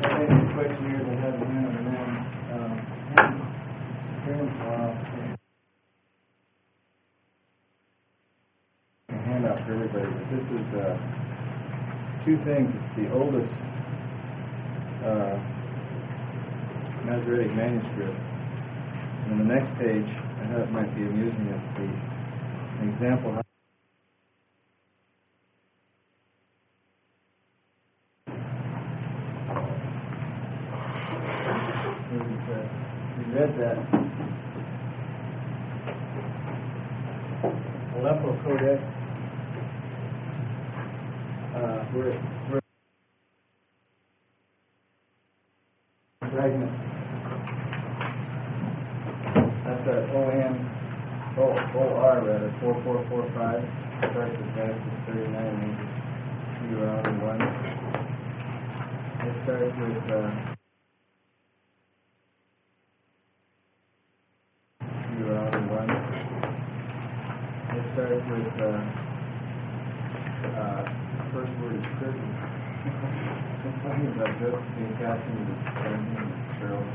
question here they have in hand, and then here's a handout for everybody. But this is two things. It's the oldest Masoretic manuscript. And on the next page, I thought it might be amusing as an example how we read that Aleppo Codex where fragment. That's our OR rather, 4445. Starts with Genesis 39 and 2 around 1. It starts with 2 around 1. It starts with the first word is prison. It's talking about Joseph being cast into the dungeon of Pharaoh.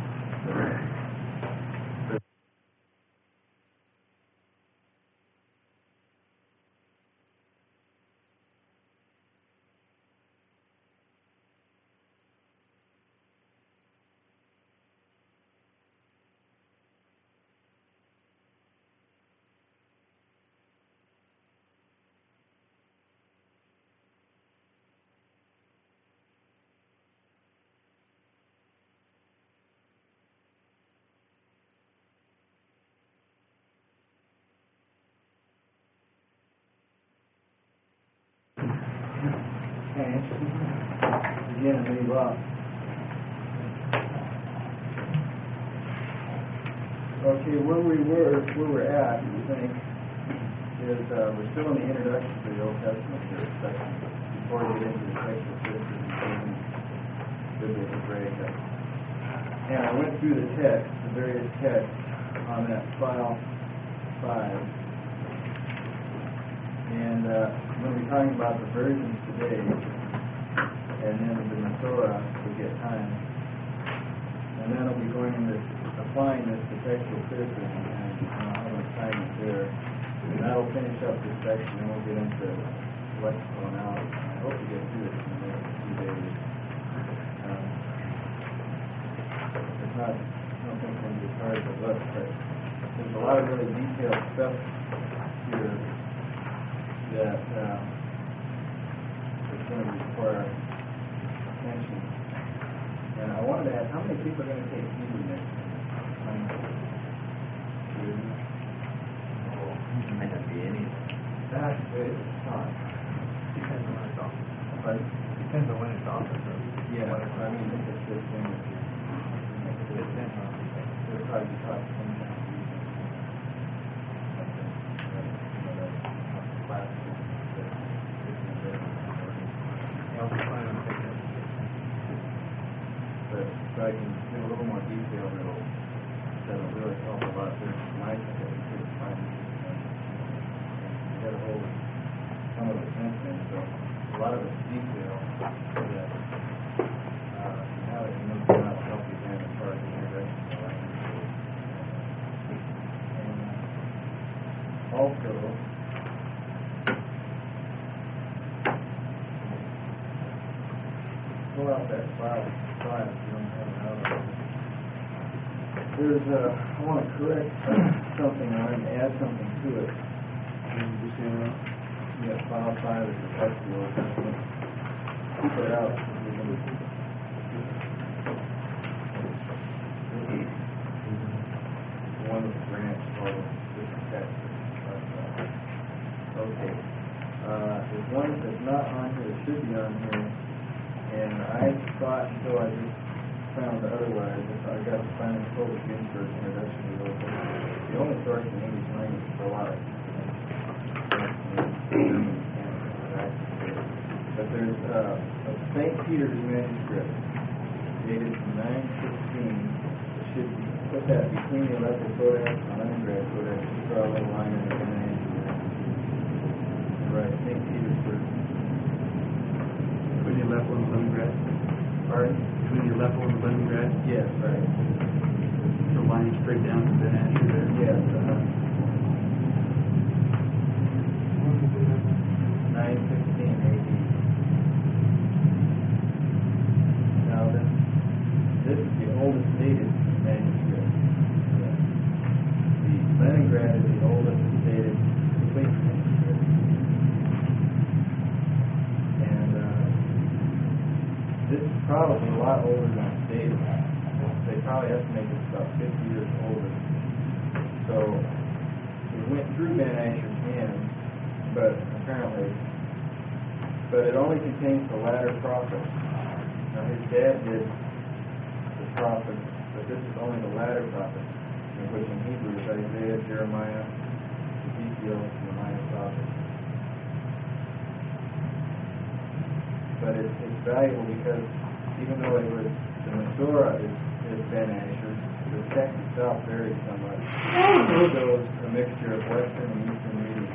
Again, I leave off. Okay, where we're at, I think, is we're still in the introduction to the Old Testament here section before we get into the textual criticism and biblical breakup. And I went through the text, the various texts on that file 5. And I'm going to be talking about the versions today, and then the Masorah will get time. And then I'll be going into applying this to textual criticism and how much time is there. And that'll finish up this section, and we'll get into lexical analysis. And I hope to get through this in the next few days. It's not, I don't think it's going to be as hard as it looks, but there's a lot of really detailed stuff here that is going to require attention. And I wanted to ask, how many people are going to take Hebrew next time? May not be any. That's good. Depends on when it's offered. Right? Depends on when it's offered. Yeah, I mean, if it's this thing, it'll probably be taught sometime. But so I can give a little more detail that'll really help a lot. There's some lights that we couldn't find and get a hold of some of the things. So a lot of it's detail that now that you know how to help you then as far as the introduction to the language. And also pull out that file if you don't have it out. There's I want to correct something on it and add something to it. Yeah, file 5 is the textual. Keep it out. One of the branch called different text. Okay. There's one that's not on here, that should be on here. And I thought until I just found otherwise, I got to find a Polish Ginsburg introduction to those. The only source in English language for a lot of but there's a St. Peter's manuscript dated from 916. It should put that between the Aleppo Codex and Leningrad Codex. You draw a little line in the name. Right, St. Petersburg. Between the Aleppo and Leningrad? Pardon? Between the level in Leningrad, Yes, right. the line straight down to Ben Asher there. Yes, 916 AD. Now then, this is the oldest dated manuscript. The Leningrad is the oldest dated complete manuscript. And this is probably a lot older than it's dated. They probably estimate it's about 50 years older. So it went through Ben Asher's hands, but it only contains the latter prophets. Now his dad did the prophets, but this is only the latter prophets, which in Hebrew is Isaiah, Jeremiah, Ezekiel, and the minor prophets. But it's valuable because even though it was the Masorah is Ben Asher, the text itself varies somewhat. It shows a mixture of Western and Eastern readings.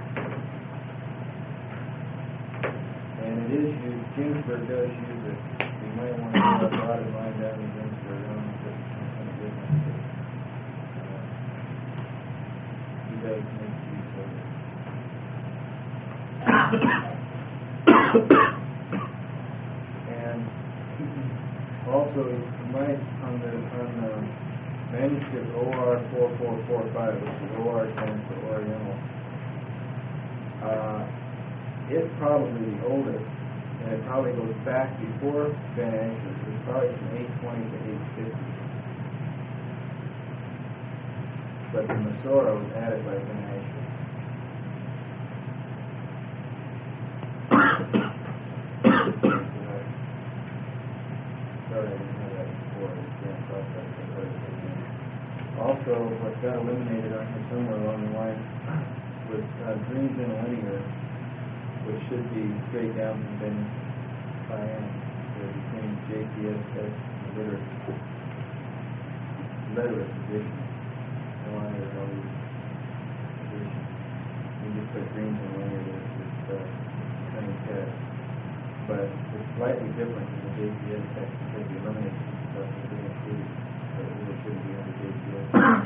And it is used, Ginsburg does use it. You might want to have a dotted line down in Ginsburg. I don't know if it's some good one. He does make use of it. And also, you might, on the manuscript OR 4445, which is OR stands for Oriental, it's probably the oldest, and it probably goes back before Ben Asher. It's probably from 820 to 850. But the Masorah was added by Ben Asher. Sorry, I didn't have that before. Also, what got eliminated on here somewhere along the line was dreams in linear, which should be straight down from Ben Cyan, between JPS text and literate edition. No longer edition. You just put dreams in linear, it's same text. But it's slightly different than the JPS text because the eliminated stuff is being included. So it really shouldn't be under JPS.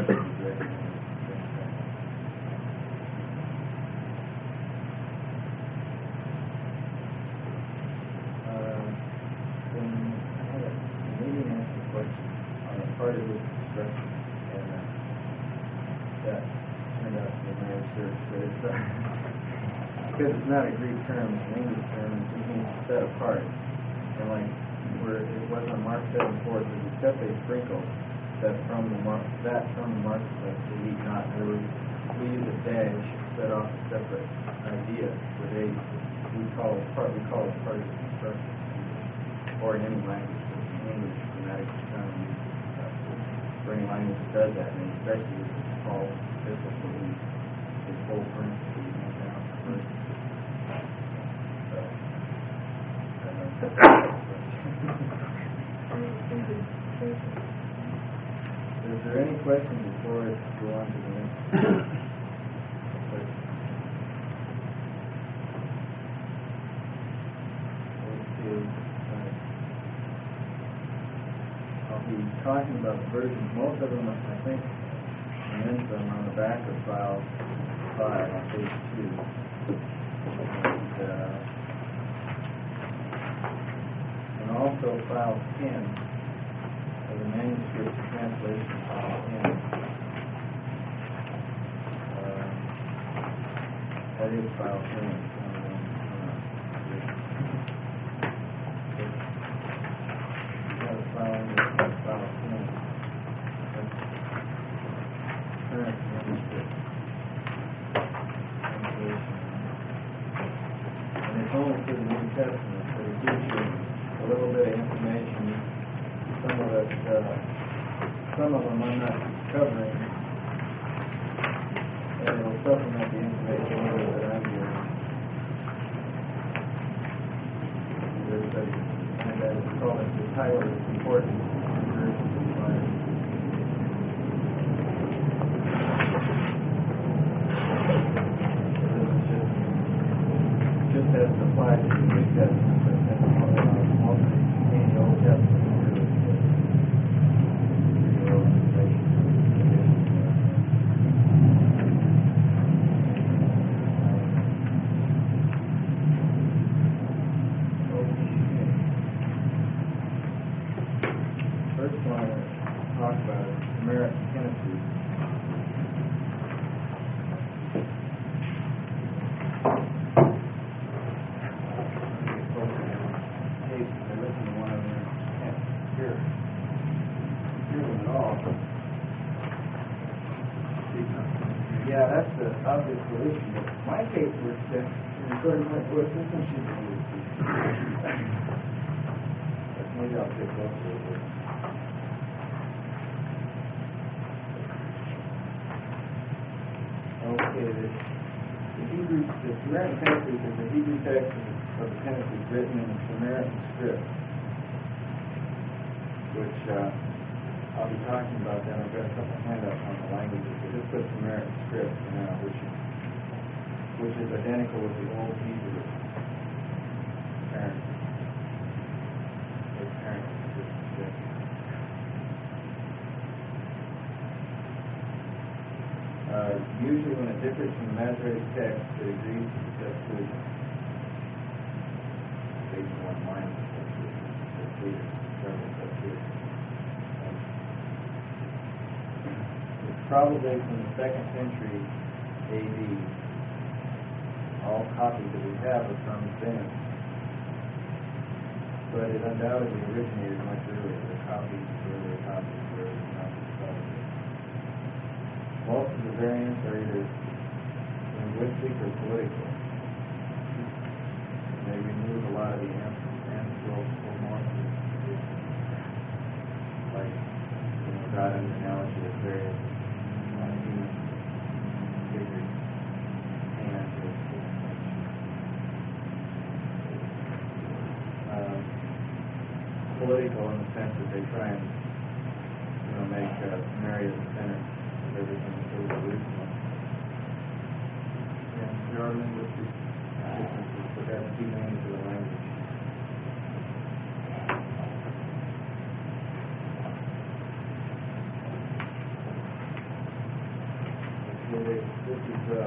Part of this construction, and that turned out to be my research, but it's because it's not a Greek term, it's an English term, and it means set apart. And like where it was on Mark 7:4, it says, except they sprinkle that from the marketplace to eat not. In other words, we use a dash set off a separate idea with a we call it part of the construction, or in any language, in English grammatic term. For any language that does that, and especially with Paul epistles where his whole principle he went down first. Is there any questions before I go on to the next question? I'll be talking about the versions. Most of them, I think, I mentioned them on the back of file 5 on page 2. And also file 10 of the manuscript translation, file 10. That is file 10. And it's only for the New Testament, but it gives you a little bit of information. Some of them I'm not covering, and it'll supplement the information that I'm giving. And that is called the title is important. Just as applied to the New Testament, but then also in the Old Testament. Yeah, that's the obvious solution, but my paperwork says, recording my voice, this one should be used. But maybe I'll take those a little bit. Okay, the Samaritan Pentateuch is the Hebrew text of the Pentateuch written in the Samaritan script, which I'll be talking about then. I've got a couple handouts on the languages, but just put Samaritan script for now, which is identical with the Old Hebrew. Apparently. Usually when it differs from the Masoretic text, it agrees to the Septuagint. Based on what mine is, it's probably from the 2nd century A.D. All copies that we have are from Venice, but it undoubtedly originated much earlier. The earlier copies were not discovered. Most of the variants are either linguistic or political. And they remove a lot of the anthropomorphism, like, God in the analogy of various human figures, hands, or political in the sense that they try and make Samaria the center of everything until Jerusalem. And there are linguistic differences, but that's due mainly to the language. Okay, this is the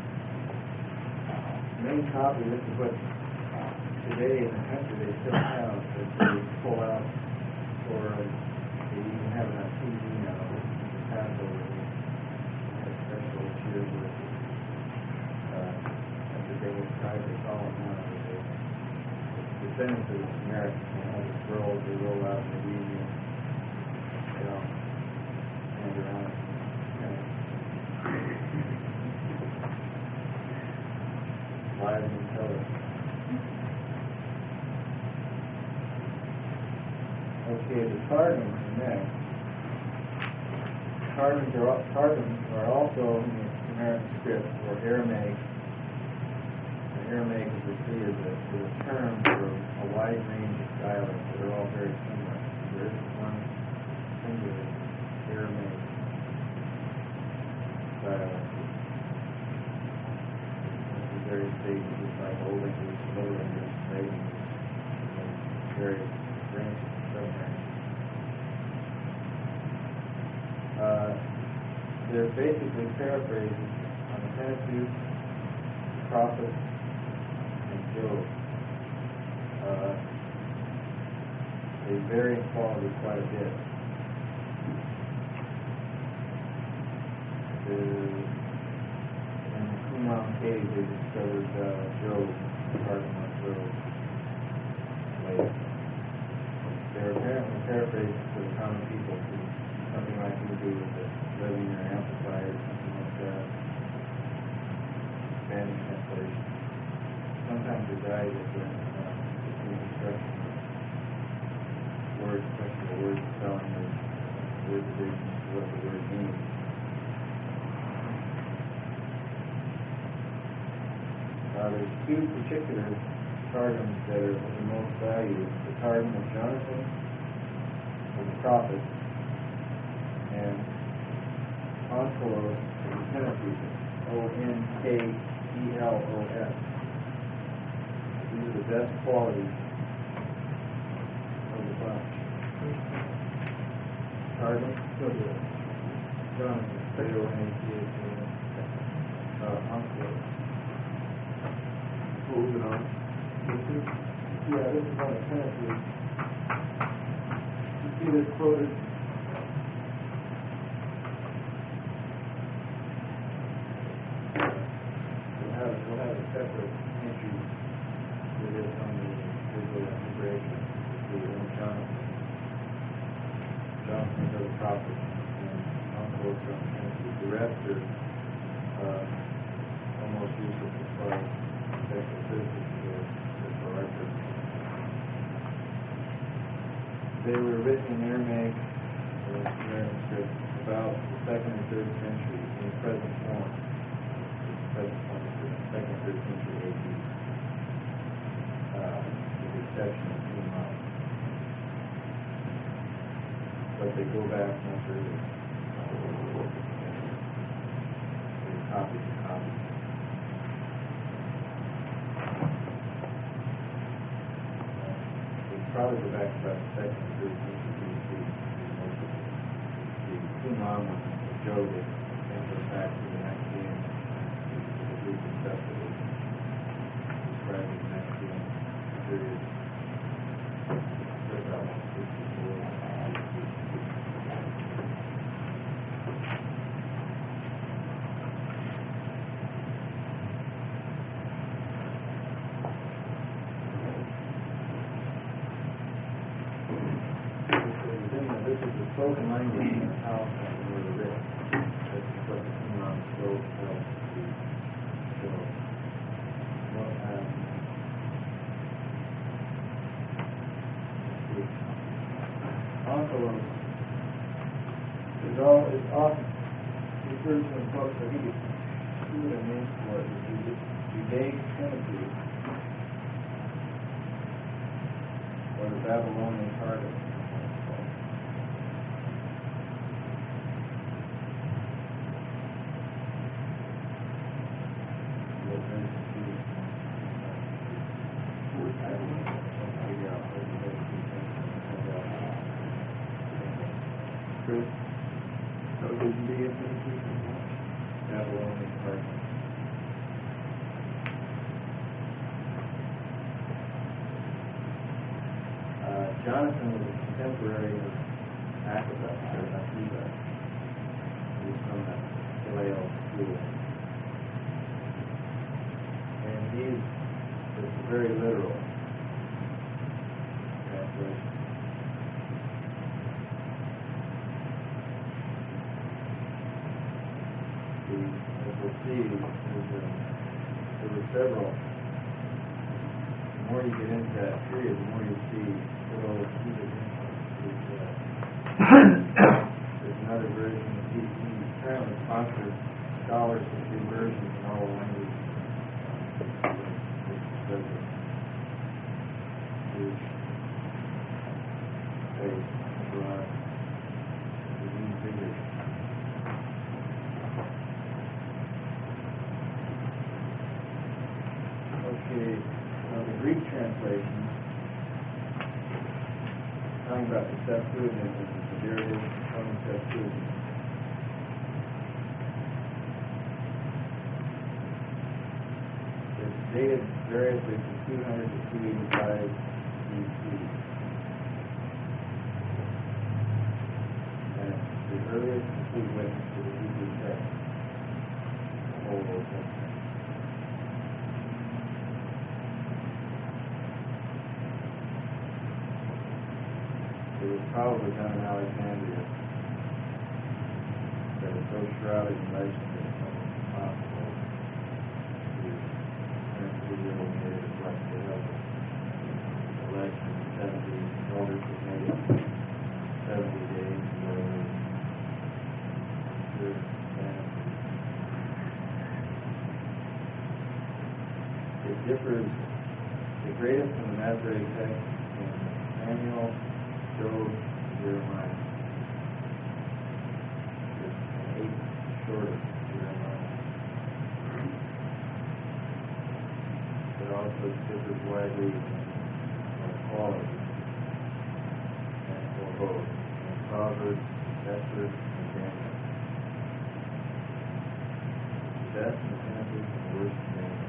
main copy. This is what today in the country they still have that they pull out, or they even have it on TV now. Passover, they had a special cheer with at the day of Christ, they call it now. The descendants of the Samaritans, they have this roll, they roll out in the evening, stand around, live in color. Okay, the Targums next. Targums are also in the Samaritan script, or Aramaic. And Aramaic is referred to as a term for a wide range of dialects that are all very similar. There is one singular Aramaic dialect. This is various stages, just like Old English, Middle English, Late English, various branches. They're basically paraphrases on the Pentateuch, the Prophets, and Job. They vary in quality quite a bit. In the Qumran cave, they discovered Job, the Garden of Job. They're apparently paraphrases for the common people, something like you would do with the living or amplifier, something like that. Spanish translation. Sometimes they guide with the instruction words, especially the words telling the word division as to what the word means. There's two particular Targums that are of the most value. The Targum of Jonathan, of the prophet, and Onkelos of the Pentateuch, Onkelos. These are the best qualities of the bunch. Targum, Jonathan, Onkelos. Moving on. This is on the Pentateuch. You see this quoted. We'll have a separate entry for this on the visual integration with Jonathan. Jonathan is the prophet and Onkelos from the Pentateuch. The rest are almost useless as far as textual criticism goes, just for our purposes. They were written in Aramaic, Sumerian script, about the 2nd and 3rd century in the present form. Present form is the 2nd and 3rd century AD, with the exception of Qumran. But they go back much earlier. They're copies and copies. They probably go back to about the 2nd and 3rd century BC. The Qumran one, the Job, and goes back to the Maccabean, the Greek and stuff that was described in the Maccabean period. About 164. This is the spoken language in the house and where the written. This is what the Qumran scroll tells to show. Well, Onkelos is often referred to in books, I think it's two of the names for it, the Judaic Trinity or the Babylonian Targum. Chris? So did you get Babylonian Targum? Jonathan was a contemporary of Akiva, or Akiva. He was from the Hillel school. And he's a very literal translation. As we'll see, there were several. The more you get into that period, the more you see Hillel's there's another version. He apparently sponsored scholars to do versions in all languages. Jewish faith abroad. English. Okay, the Greek translation, talking about the Septuagint, the derivation from the Septuagint. It's dated variously from 200 to 285 BC. And it's the earliest complete witness to the Hebrew text, the whole Old Testament. It was probably done in Alexandria, but it's so shrouded in legend that it's almost impossible to really made it reflect the election in the 70s. Elders had made it 70 days and whatever. It differs the greatest from the Masoretic text in Samuel, Job, Jeremiah. It's an 8 shorter Jeremiah. It also differs widely in quality and for both in Proverbs, Esther, and Daniel. The best in Genesis and the worst in Daniel.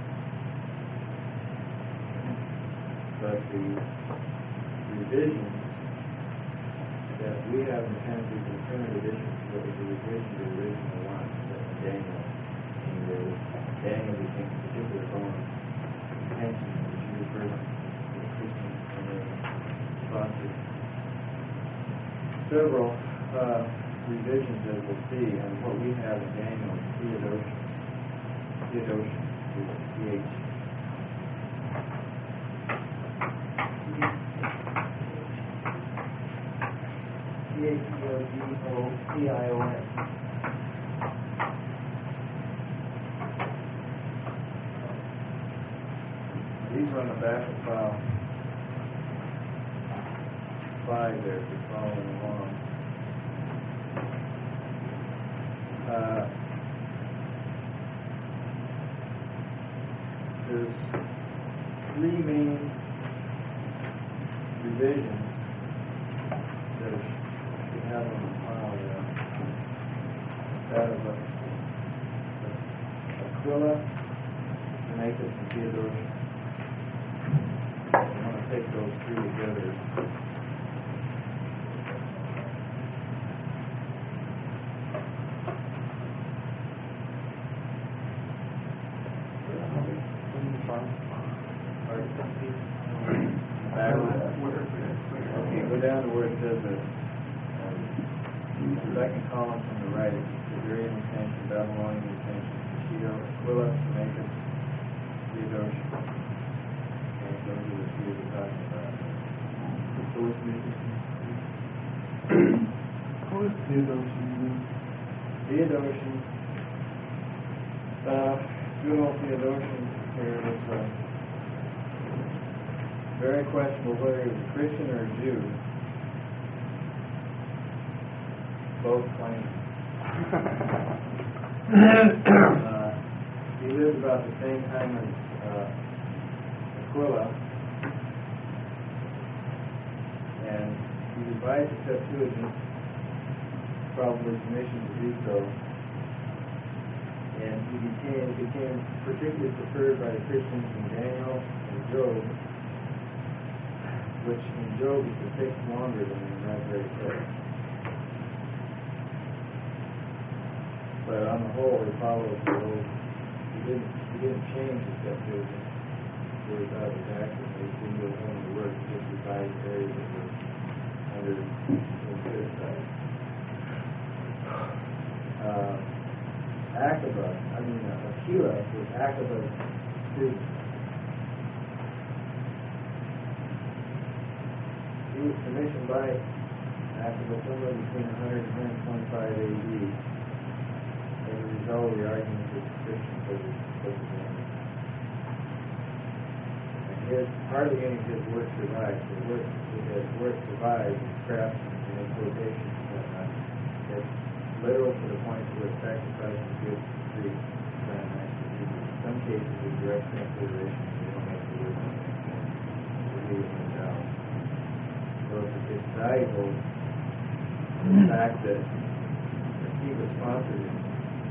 But the revision that we have in Genesis in the printed edition was a revision to the original one that Daniel came there with. Daniel became a particular bone contention in the Jewish version of Christian and they sponsored several revisions, as we'll see, and what we have in Daniel is Theodotion. Theodotion is TH. Theodotion. These are on the back of file 5 there, if you're following along. There's 3 main revisions that should have on the file there. That of Aquila, Symmachus, and Theodotion. I want to take those 3 together. Okay, go down to where it says the second column from the right, Siberian retention, Babylonian retention, Shido, Aquila, Symmachus, Theodotion. And those are the 3 we're talking about. Who is Theodotion? Theodotion, good old Theodotion here is very questionable whether he was a Christian or a Jew. Both claim. He lived about the same time as Aquila, and he revised the Septuagint, probably commissioned to do so, and he became particularly preferred by the Christians in Daniel and Job, which in Job is depicted longer than in the Masoretic text. But on the whole, he follows the old. He didn't change the Septuagint word by his actions. He didn't do a whole new word. He just revised areas that were under criticized. Aquila was Acaba's student. He was commissioned by Acaba somewhere between 100 and 125 AD. As a result of the argument that Christians was his name. And hardly any of his work survived. His work survived in craftsmen and in quotations and whatnot. It's literal to the point where sacrifice is good to treat in some cases with direct transliteration, they don't make the word down. So it's valuable the fact that he was sponsored him.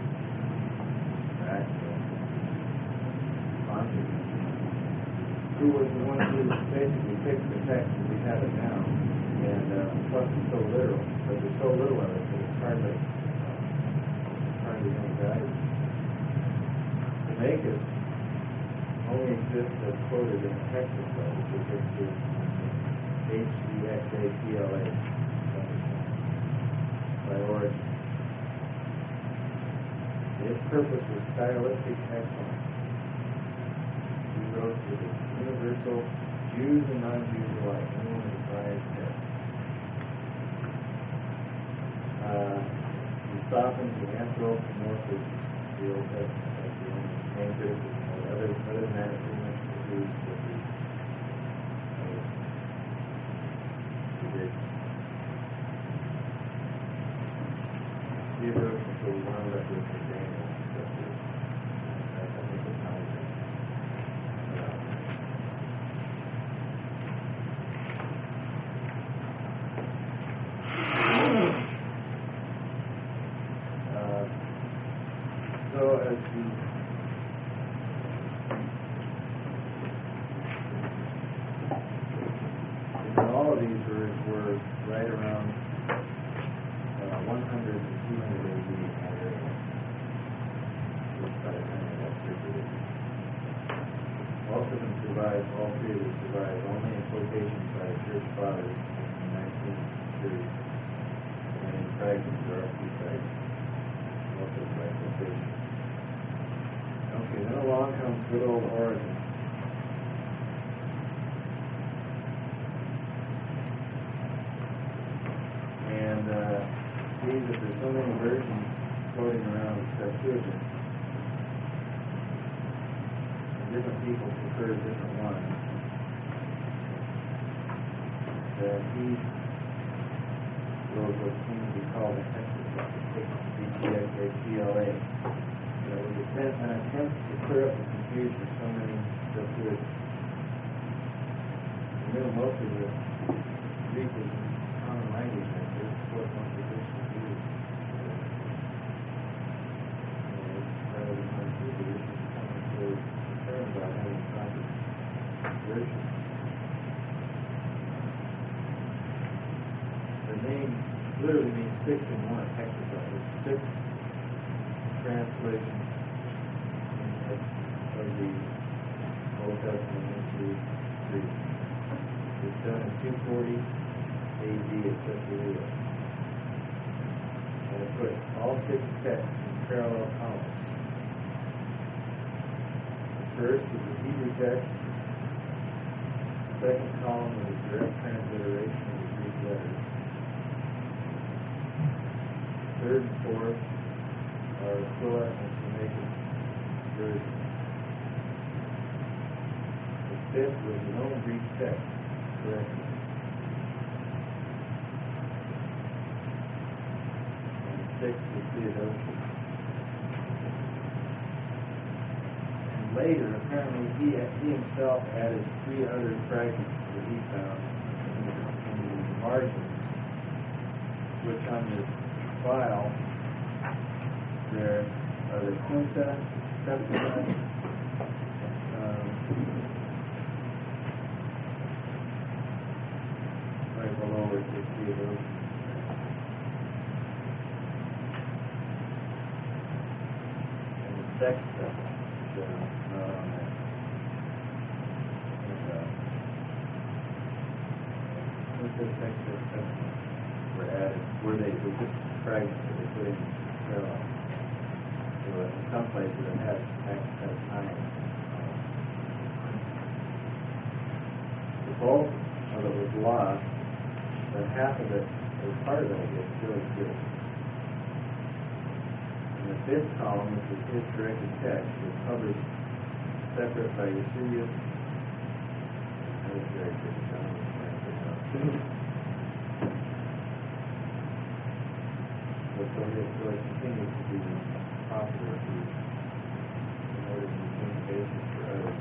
Who was the one who basically fixed the text as we have it now, and plus it's so literal, but there's so little of it that it's hardly any value. Symmachus only exists as quoted in the text itself, which is HEXAPLA by Origen. Its purpose was stylistic excellence. He wrote for the universal Jews and non-Jews alike, anyone who desires text. He softens the anthropomorphism of the Old Testament, like the only main criticism. Other than that, it pretty much agrees with the version, so we wound up with the Daniel. I think it's how it is. So as all of these were right around 100 and 200 AD in that area. By the time they got circulated. Most of them survived, all 3 of them survived only in quotations by the church fathers in the 19th century, and in fragments are station. Okay, then along comes good old Oregon. And see that there's so many versions floating around the Septuagint. And different people prefer different ones. That he wrote what seems to be called a Hexapla. It was an attempt to clear up the confusion of so many Septuagint. Most of the Greek was in common language, and this is what most traditions use. Rather than my tradition, becoming so concerned about having proper version. The name literally means 6 in 1, Hexapla. It's 6 translations of the Old Testament into Greek. It's done in 240 AD at Caesarea. And it put all 6 texts in parallel columns. The first is the Hebrew text. The second column is a direct transliteration of the Greek letters. Third and fourth are Aquila and Symmachus versions. The fifth was an old Greek text, correctly. And the sixth was Theodotus. And later, apparently, he himself added 3 other fragments that he found in the margins, which on this file there are the Quinta, Septima, right below it is Theodotus. And the Sexta is not on there. And Quinta, Sexta, Septima were added, were just fragments that they put in parallel. So in some places it has time. The bulk of it was lost, but half of it, or part of it, still exists. And the fifth column, which is his directed text, was published separate by Eusebius. That was very good. So it continues to be popular in order to become the basis for others.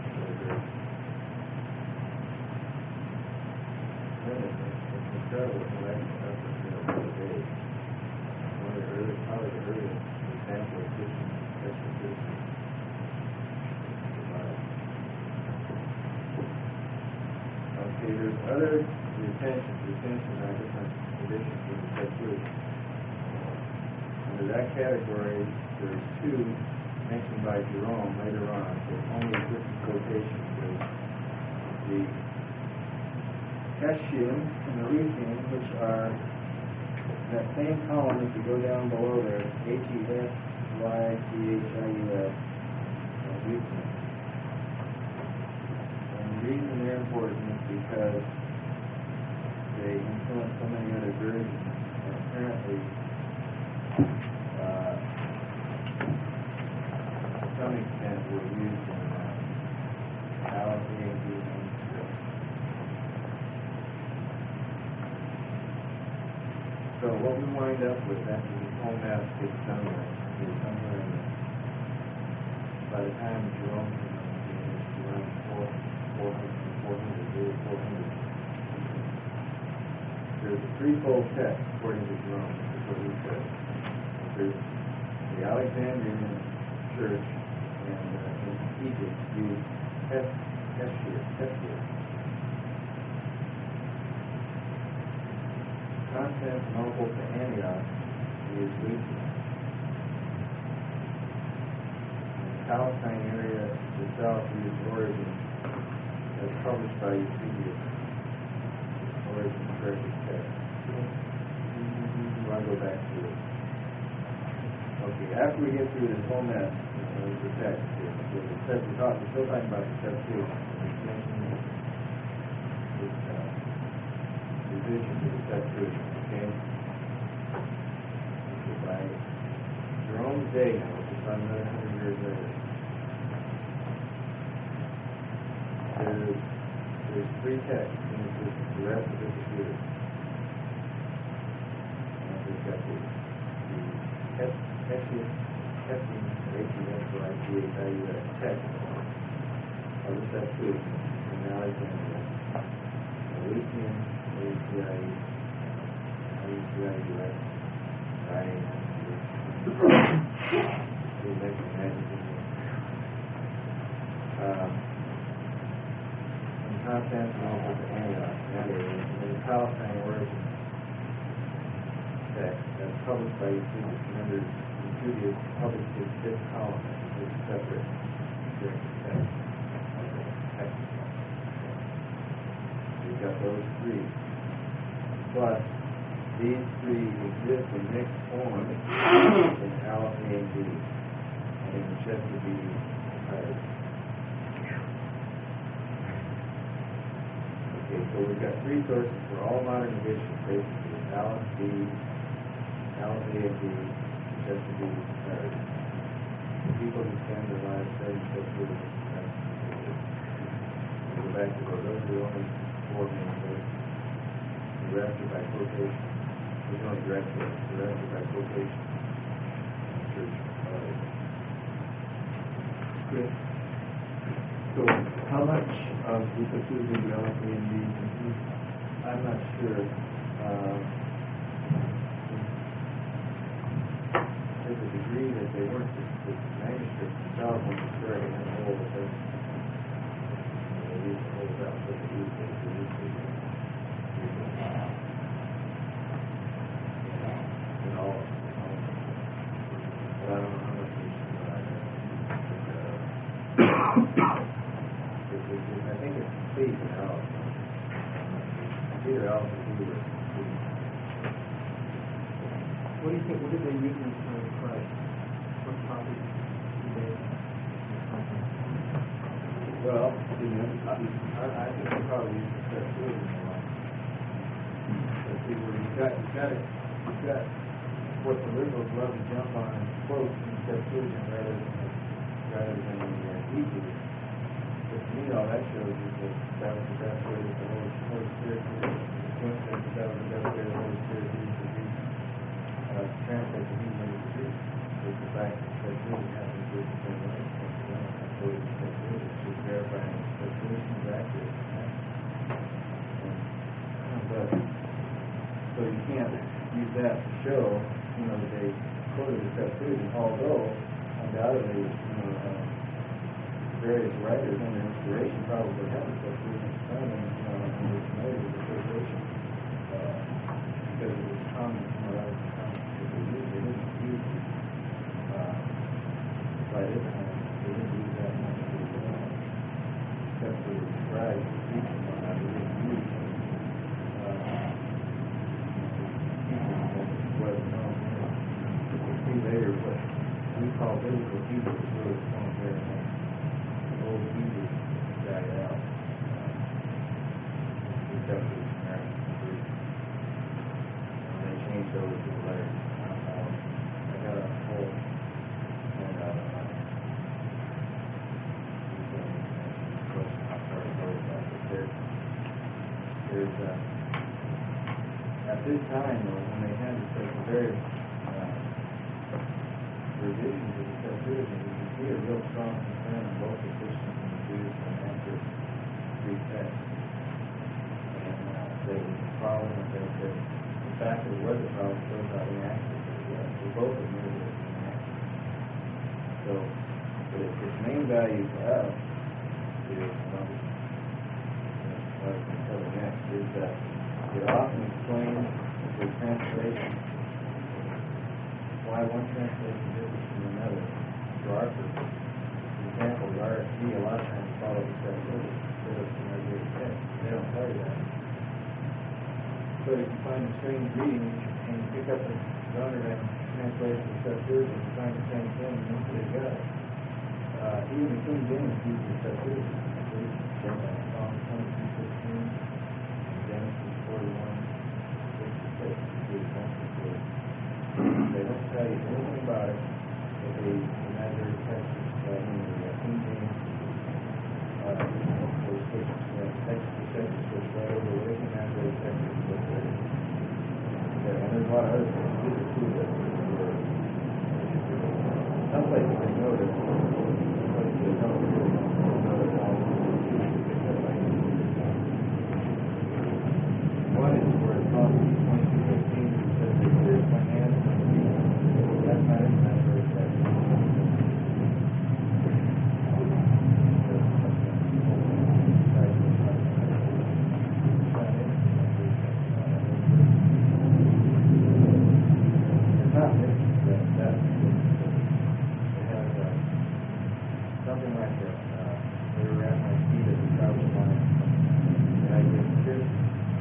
Then it's incredible collection effort here over the days. One of the early, probably the earliest example of Christian execution. Okay, there's other retention are different editions of the Septuagint. Under that category, there's 2 mentioned by Jerome later on, so only 50 quotations. There's the Heshium and the Ruthim, which are that same column. If you go down below there, Hesyius, Ruthim. And the reason they're important is because they influence so many other versions, and apparently to some extent were used in Alexander manuscript. So what we wind up with after this whole math gets done with is somewhere in the, by the time Jerome came up, it's around 400. There's a threefold text according to Jerome. This is what he says. There's the Alexandrian church and in Egypt used Heshius. Constantinople to Antioch used Lucian. In the Palestine area, the south used Origen, as published by Eusebius. Origen corrected text. I go back to it. Okay, after we get through this whole mess, the text here, we're still talking about the substitution. This revision to the substitution, okay? By Jerome's day now, which is about another 100 years later. There's three texts in the system. The rest of it is here. And we've got the Hessian, H-E-S-S-I-G-H-I-U-S text of the substitution. And now it's in the Elysian, A-C-I-E-I-U-S, in Constantinople to Antioch, in the Palestine origin text that's published by Eusebius. Remember, Eusebius published his fifth column as a separate text. We've got those three. Plus, these three exist in mixed form in Aleph, A, and B, and in Chesapeake entirety. Okay, so we've got three sources for all modern editions, basically Aleph, B, Aleph, A, and B, and Chesapeake entirety. People who spend their lives studying Chesapeake, go back to those are the only four main sources. The rest are by quotation. There's no direct source. The rest are by quotation. Church fathers. Good. So, how much of the Septuagint do Aleph, A, and B include? I'm not sure. To the degree that they weren't, the manuscripts themselves weren't correct in the whole, but they used the whole about what they used to in all. But I don't know how much we should I think it's complete in Aleph. Either Aleph or B was complete. What do you think? What did they use in the time of Christ? What copies did they? Well, I think they probably used the Septuagint a lot. But see, where you've got what the liberals love to jump on and quote in the Septuagint rather than the Hebrew. But to me, all that shows is that was the best way that the Holy Spirit used. The coincidence that was the best way the Holy Spirit used to read, translate the Hebrew into Greek. Was the fact that the Septuagint happened to be the same way. I quoted the Septuagint, just verifying the Septuagint is accurate. But so you can't use that to show, that they quoted the Septuagint, although undoubtedly, various writers under inspiration probably have the Septuagint done, and were familiar with the quotation because it was common, that was common because they didn't use by this time, they didn't use that much except for the scribes teaching on how they didn't use what we'll see later what we call biblical Hebrew is really formed there. Old Hebrew died out. Except for the Samaritan Greek. And they changed over to the letters. I got a whole handout on that. There's at this time, though, when they had the various revisions of the Septuagint, you can see a real strong concern on both the Christians and the Jews for an accurate Greek text. And there was a problem with that. The fact that it was a problem shows how inaccurate it was. So both of them were inaccurate. So its main value for us is, what I'm going to cover next, is that it often explains the translation, why one translation differs from another for our purpose. For example, the RSV a lot of times follows the Septuagint instead of the Masoretic text. They don't tell you that. So if you find a strange reading and you pick up a Zondervan translation of Septuagint and find the same thing, and that's what it does. Even the King James uses the Septuagint. Psalm 22:16, Genesis 41:66. They don't tell you anything about it, but the Nazarene text, the King James, switch right over with the Nazarene text, and there's a lot of other things too that some places they notice, some places they don't really notice all the one is where it talks in 22:15, it says they pierced my hands and my feet. That's not in that verse. It's not missing that. It has something like that. They were at my feet as a travel line, and I get pierced.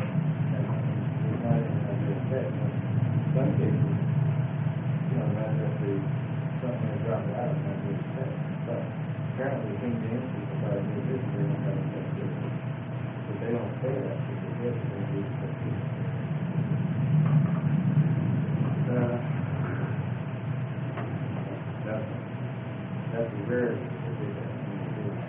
In some cases, not necessarily something that dropped out of that really text. But apparently King James people thought it was this, they don't have a text to it. But they don't say that because they don't use the text. That's a rarity that they did that when they do that.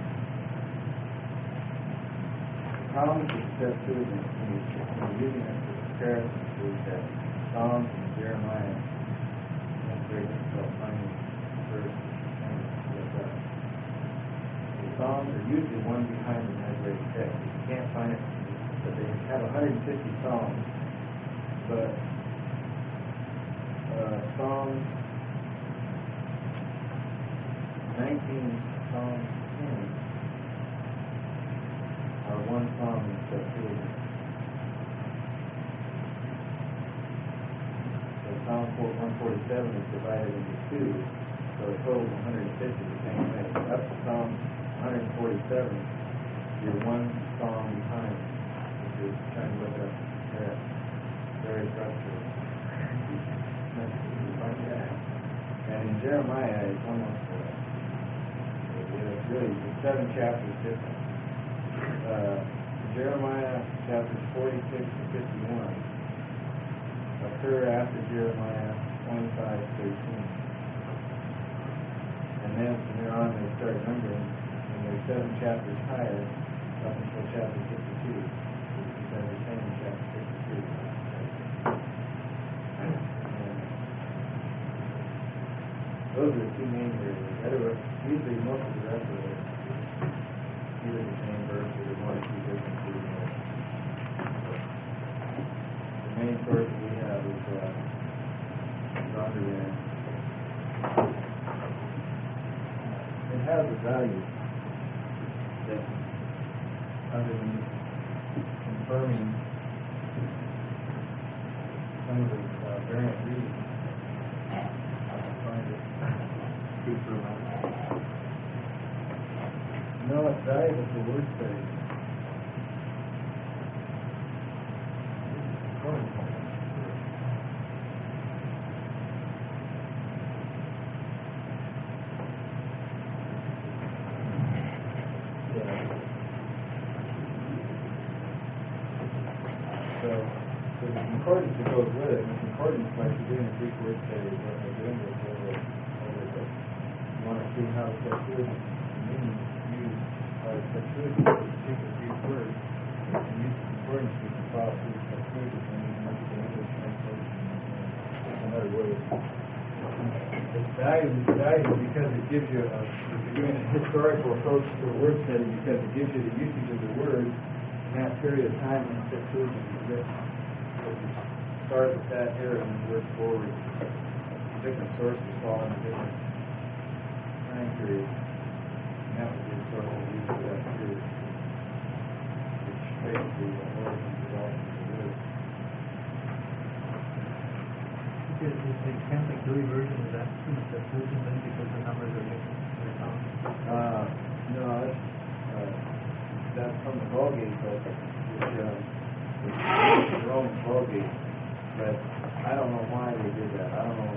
The problem with the Septuagint when you're using it for comparison is that Psalms and Jeremiah, that's very difficult finding verses. The Psalms are usually one behind the Nazarene text. You can't find it, but they have 150 Psalms. But Psalms 19 and Psalm 10 are one Psalm in Septuagint. Psalm 147 is divided into two, so a total of 150 the same way. Up to Psalm 147, you're one psalm behind. If you're trying to look up there, very frustrating. And in Jeremiah, it's almost it's really the 7 chapters different. Jeremiah chapters 46 to 51. Occur after Jeremiah 25:13. And then from there on they start numbering, and they're 7 chapters higher up until chapter 52. Because they're saying in chapter 52. Those are the two main areas. Usually most of the rest of it is either the same verse or there's 1 or 2 differences. The main source we have is Zondervan. It has a value that, other than confirming some of the variant readings, I can find it. Good for a moment. No, it's valuable for word study. So the concordance that goes with it, and the concordance, like you're doing a Greek word study, what they're doing is you want to see how the Septuagint means used by the Septuagint to take a Greek word and use the concordance to follow through the Septuagint and then look at the English translation in another way. It's valuable because it gives you if you're doing a historical approach to a word study, because it gives you the usage of the word in that period of time when the Septuagint was written. So you start with that era and then work forward. Different sources fall into different time periods, and that would be a source of use for that period, which basically origins of all the words. Is the Catholic Louis version, is that from the Septuagint then because the numbers are different? No, that's from the Vulgate, but the Roman Vulgate But I don't know why they did that. I don't know.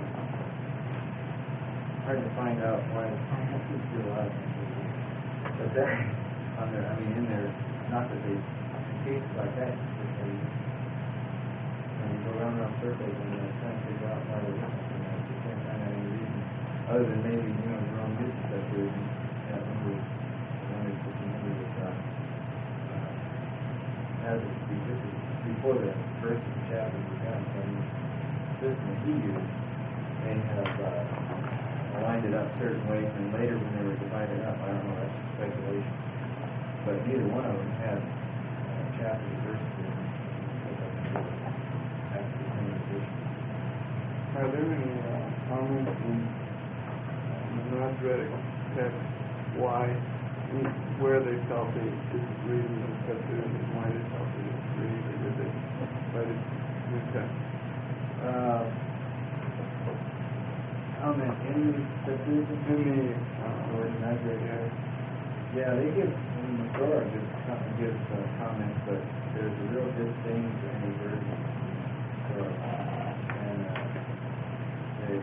Hard to find out why. I have to do a lot of things. But that, on their, I mean, in there, not that they, in cases like that, just they, when you go round and circles and they're trying to figure out why they did something, I just can't find out any reason, other than maybe, you know, the wrong did stuff here, and that number, as this is before the first of the chapter began, so I mean, the system that he used may have aligned it up certain ways, and later when they were divided up, I don't know, that's speculation. But neither one of them had chapters and verses in after the same edition. Are there any comments in the Masoretic text where they felt they disagreed with the Septuagint and why they felt they disagreed, or did they write it new text? Comment in the Septuagint? In the Or in Masoretic? Yeah, they give, in the Torah gives comments, but there's a real disdain for any version. So, and they,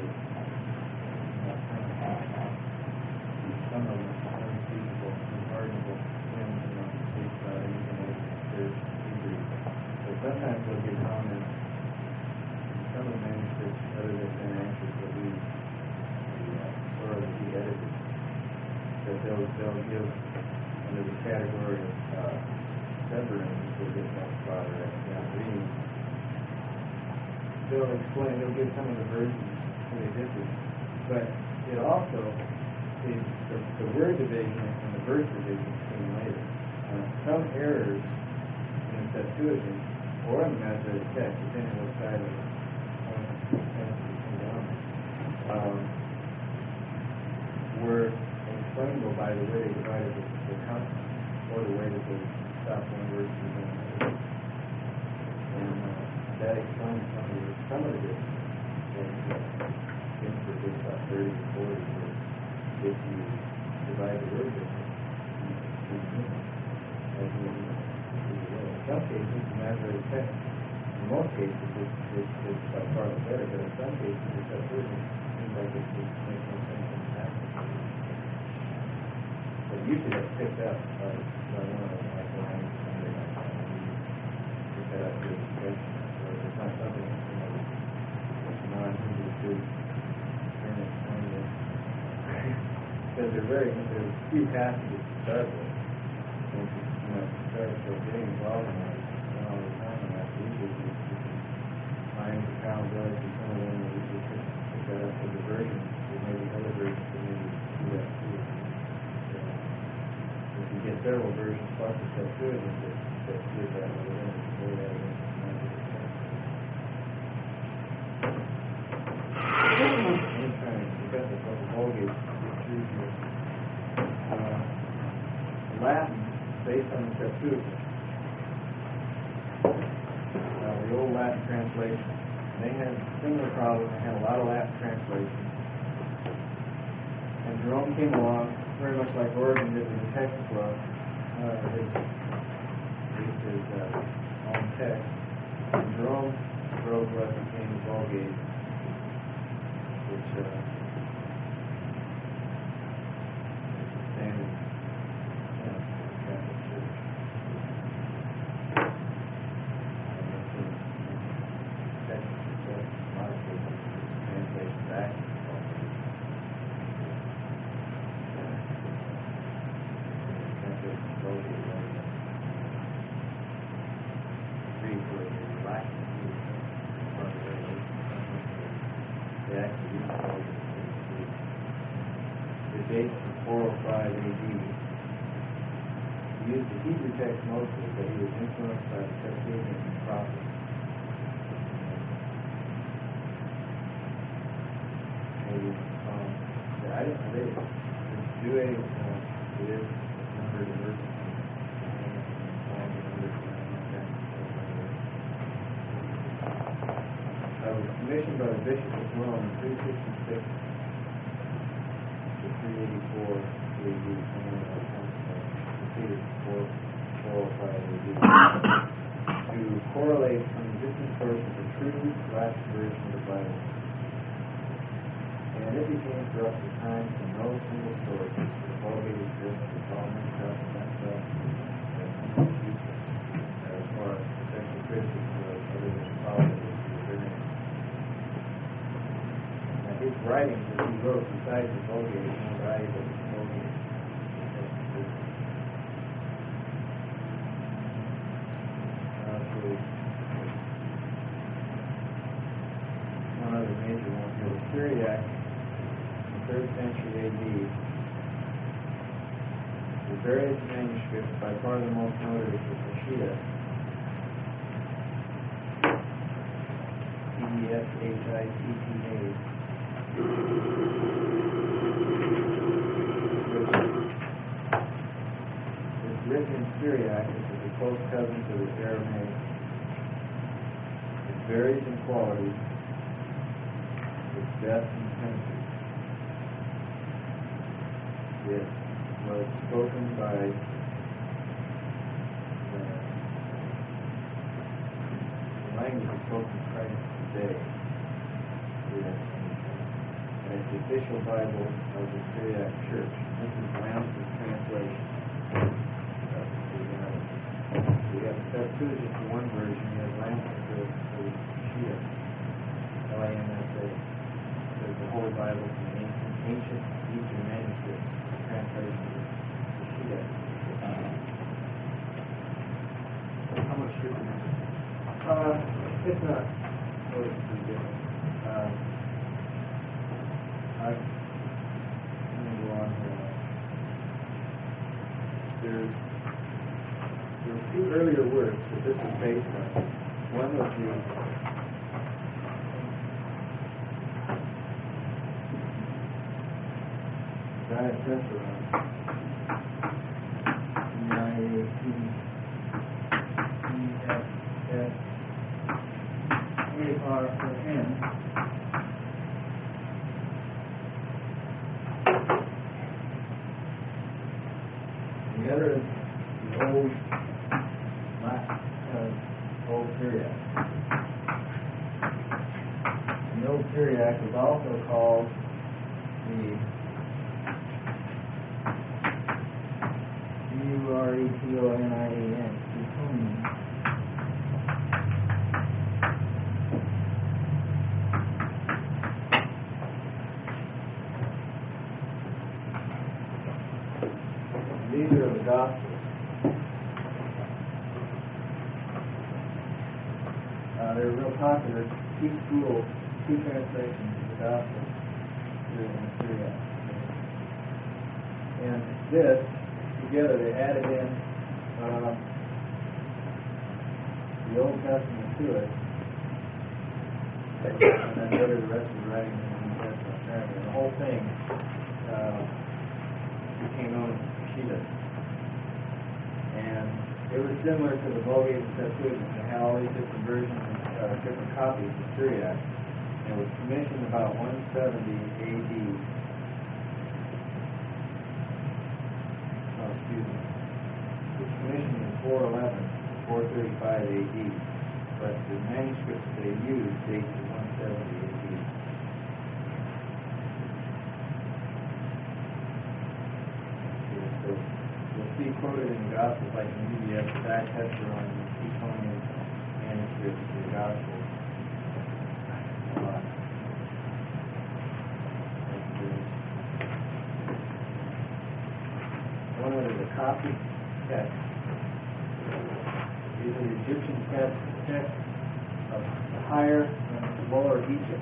some of them are unteachable, unpardonable sins, and don't speak about anything like the Hebrew. So sometimes they'll give comments. Some of the manuscripts, other than been anxious to read the Torah that he edited, that they'll give under the category of severance, they'll give that Father at reading. They'll explain, they'll give some of the versions where they differ. But it also is the word division and the verse division came later. Some errors in the Septuagint or in the Masoretic text, depending on what side of the were explainable by the way they divided the consonants or the way that they stopped one verse and then another. And that explains some of the differences. And for just about 30 or 40, if you divide the word difference, in some cases, the Masoretic text, in most cases, it's by far the better, but in some cases, the Septuagint seems like it just makes no sense in that. But usually that's picked up by one of them, like Ryan or somebody like that. Pick that up to a discussion. So it's not something that non-Hebrew do turn and explain it. Because there's few passages to start with. And start getting involved in that all the time, and that's usually you can find accountability for some of them that you could pick that up with the version. There may be other versions that maybe do that too. So, if you get several versions plus the Septuagint that give that within the way that it is. I'm trying to get the Vulgate through here. Latin, based on the Septuagint, the old Latin translation, they had a similar problem. They had a lot of Latin translations. And Jerome came along, very much like Origen did in the text book, his own text. And Jerome wrote what became the Vulgate, which is the standard Catholic Church. Translation back. The date from 405 AD. He used the Hebrew text mostly, but he was influenced by the Septuagint and prophets. Maybe I didn't know they do it is numbered in verses. I was commissioned by the Bishop of Rome in 366 to 384 AD, somewhere like that, completed 405 AD, to correlate from the distant sources the true true last version of the Bible. And it became for us the time from no single source. The Vulgate exists, it's all mixed up, messed up, and no future. As far as potential criticism goes, other than politics, their name. Now, his writings that he wrote besides the Vulgate are more valuable than the Vulgate. One other major one here was Syriac, 3rd century A.D. The various manuscripts, by far the most noted is the Peshitta, Peshitta, it's written in Syriac, which is a close cousin to the Aramaic. It varies in quality, its depth and tendency. It was spoken by the language is spoken in Christ today. And it's the official Bible of the Syriac Church. This is Lamson's translation. We have the Septuagint for one version, we have Lamson for the Peshitta, L-A-M-S-A. There's the Holy Bible from the ancient Eastern manuscript, translation of the Peshitta. How much different is it? It's not really too different. I'm going to go on here. There were two earlier works that this is based on. One was the Diathesaron, D-I-A-T-E-S-S-A-R-O-N. The other is the old Syriac. The old Syriac is also called the Ureton, Teutonia. These are the Gospels. They're real popular. Two schools, two translations of the Gospel here in Syria. And this, together, they added in the Old Testament to it, and then added the rest of the writings in the New Testament apparently. And the whole thing became known as Peshitta. And it was similar to the Vulgate and Septuagint. It had all these different versions, different copies of Syriac. And it was commissioned about 170 A.D. Oh, excuse me. It was commissioned in 411, 435 A.D. But the manuscripts they used date to 170 A.D. So you'll see quoted in the Gospels, like in UBS, Diathesaron, the Teutonian manuscript of the Gospel. One of the copy text. These are the Egyptian texts of the Higher and Lower Egypt.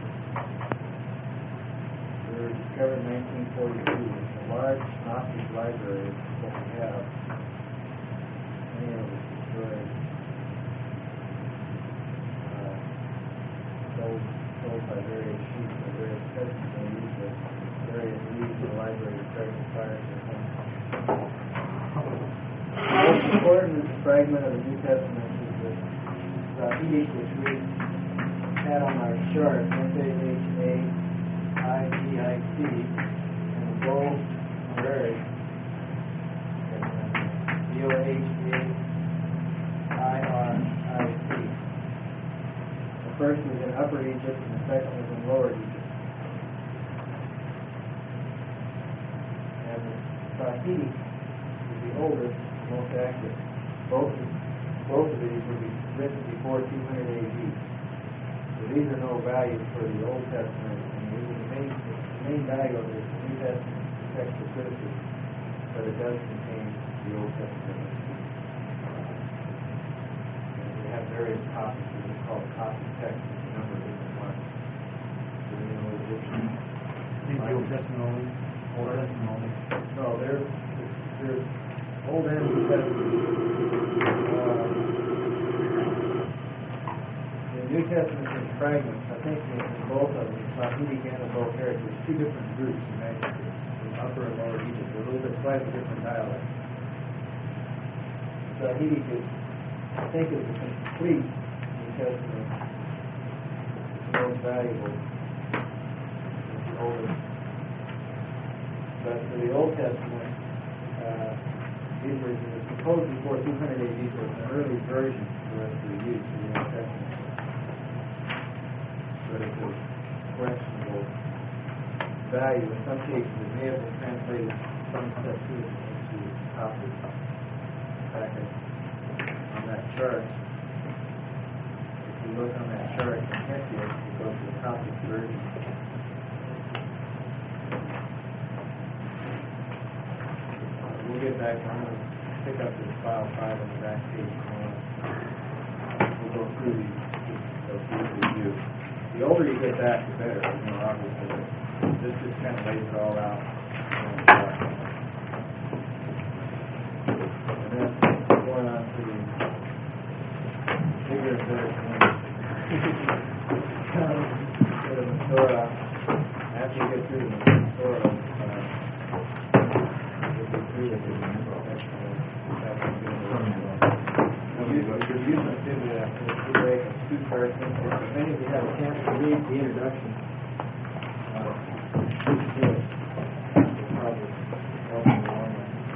They were discovered in 1942. It's a large Gnostic library that we have. Many of it destroyed. Sold by various sheets and various peasants. They used the various leaves of the library to start the fire. The most important is the fragment of the New Testament is the Sahih, which we had on our chart, S-A-H-A-I-D-I-T, and the bold Murray, D-O-H-A-I-R-I-T. first was in Upper Egypt and the second was in Lower Egypt. And the Tahiti is the oldest, most active. Both of these were written before 200 AD. So these are no values for the Old Testament. And the main value of this New Testament textual criticism, but it does contain the Old Testament. And we have various copies. They're called copy text. There's a number of different ones. Do you know the difference? The Old Testament only, Old Testament only. No, there's Old and New Testament. The New Testament is fragments. I think in both of them, Tahiti and the both areas, there's two different groups in manuscripts, in Upper and Lower Egypt. They're a little bit slightly different dialects. Tahiti I think is the complete New Testament. It's the most valuable. It's the oldest. But for the Old Testament, these were supposed before 200 AD, so it's an early version for us to use for the Old Testament. But it's a questionable value. In some cases, it may have been translated some Septuagint into copy. Back on that chart, if you look on that chart in Hesiod, it goes to the copy version. We'll get back. I'm going to pick up this file 5 on the back page. We'll go through these review. The older you get back, the better. Obviously, this just kind of lays it all out. And then going on to the bigger version. To the Masorah. After you get through the Masorah, if any of you have a chance to read the introduction, please do it. It'll probably help you along.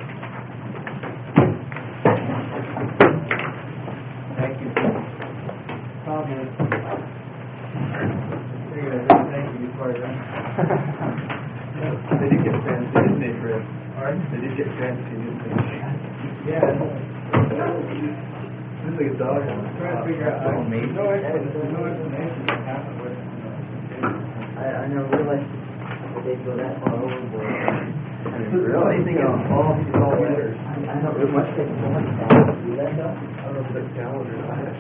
Thank you. Comments? Thank you before I run. They did get fancy, didn't they, Fred? Pardon? They did get fancy, didn't they? Yeah. This is like a dog. I'm trying to figure out. No explanation what happened with it. I never realized that they'd go that far overboard. Really? I think it's all letters. I don't really much take so much time to do that though. I don't know if it's a calendar or not.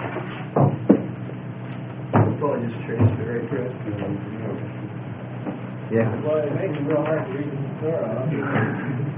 It's probably just traced it right through it. Yeah. Well, it makes it real hard to read the Torah.